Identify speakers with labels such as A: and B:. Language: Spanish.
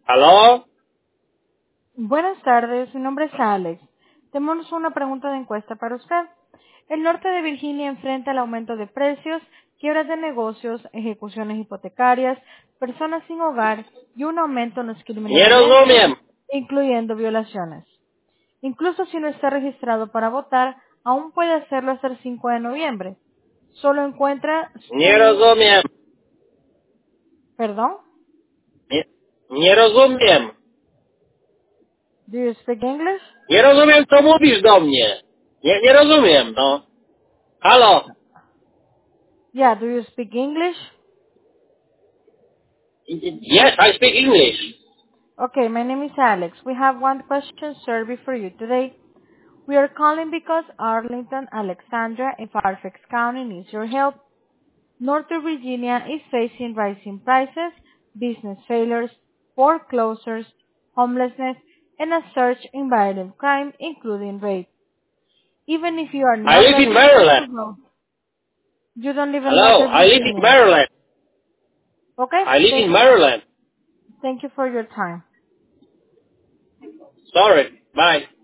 A: ¿Aló?
B: Buenas tardes, mi nombre es Alex. Tenemos una pregunta de encuesta para usted. El norte de Virginia enfrenta el aumento de precios, quiebras de negocios, ejecuciones hipotecarias, personas sin hogar y un aumento en los
A: Nie
B: crímenes violentos,
A: rozumiem.
B: incluyendo violaciones. Incluso si no está registrado para votar, aún puede hacerlo hasta el 5 de noviembre. Solo encuentra
A: Nie
B: su...
A: rozumiem.
B: ¿Perdón?
A: Nie rozumiem.
B: Do you speak English?
A: Nie rozumiem, co mówisz do mnie. Nie rozumiem, no. Halo?
B: Yeah, do you speak English?
A: Yes, I speak English.
B: Okay, my name is Alex. We have one question survey for you today. We are calling because Arlington, Alexandria, and Fairfax County needs your help. Northern Virginia is facing rising prices, business failures, foreclosures, homelessness, and a surge in violent crime, including rape. Even if you are
A: I
B: not
A: live in
B: registered to
A: Maryland.
B: vote, you don't live in
A: Hello,
B: Northern
A: I live in
B: Virginia.
A: Maryland.
B: Okay,
A: I live in Maryland.
B: thank you for your time.
A: Sorry. Bye.